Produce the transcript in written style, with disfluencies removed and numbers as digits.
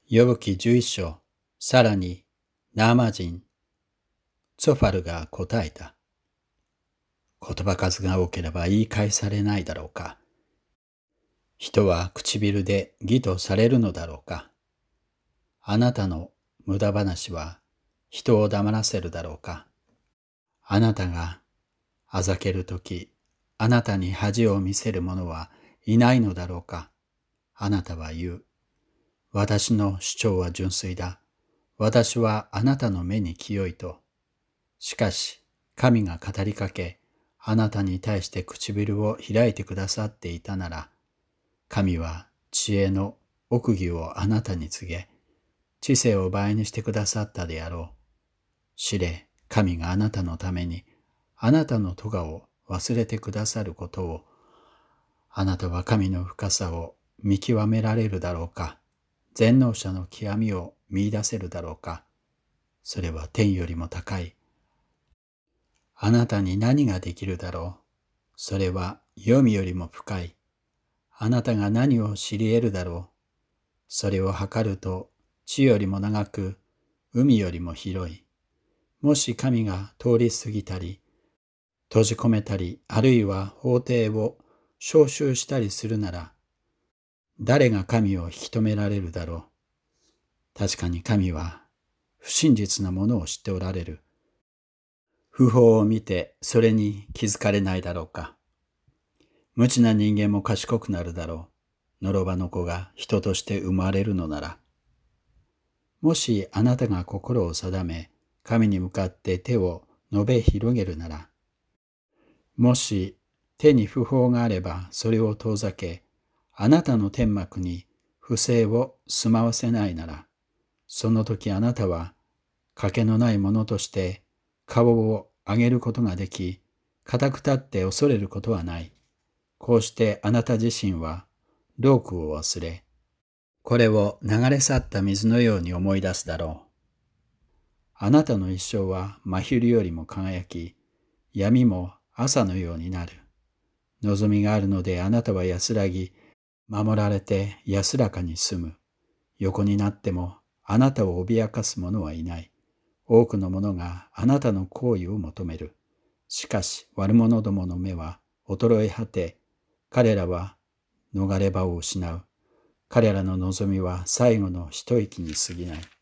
ヨブ記11章、さらに、ナーマ人、ツォファルが答えた。言葉数が多ければ言い返されないだろうか。人は唇で義とされるのだろうか。あなたの無駄話は人を黙らせるだろうか。あなたがあざけるとき、あなたに恥を見せる者はいないのだろうか。あなたは言う。私の主張は純粋だ。私はあなたの目に清いと。しかし、神が語りかけ、あなたに対して唇を開いてくださっていたなら、神は知恵の奥義をあなたに告げ、知性を倍にしてくださったであろう。知れ、神があなたのために、あなたの咎を忘れてくださることを、あなたは神の深さを見極められるだろうか。全能者の極みを見出せるだろうか。それは天よりも高い。あなたに何ができるだろう。それは黄泉よりも深い。あなたが何を知り得るだろう。それを測ると地よりも長く、海よりも広い。もし神が通り過ぎたり、閉じ込めたり、あるいは法廷を召集したりするなら、誰が神を引き止められるだろう。確かに神は不真実なものを知っておられる。不法を見てそれに気づかれないだろうか。無知な人間も賢くなるだろう。のろばの子が人として生まれるのなら。もしあなたが心を定め、神に向かって手を伸べ広げるなら、もし手に不法があればそれを遠ざけ、あなたの天幕に不正を住まわせないなら、その時あなたは賭けのないものとして顔を上げることができ、固く立って恐れることはない。こうしてあなた自身は労苦を忘れ、これを流れ去った水のように思い出すだろう。あなたの一生は真昼よりも輝き、闇も朝のようになる。望みがあるのであなたは安らぎ、守られて安らかに住む。横になってもあなたを脅かす者はいない。多くの者があなたの行為を求める。しかし悪者どもの目は衰え果て、彼らは逃れ場を失う。彼らの望みは最後の一息に過ぎない。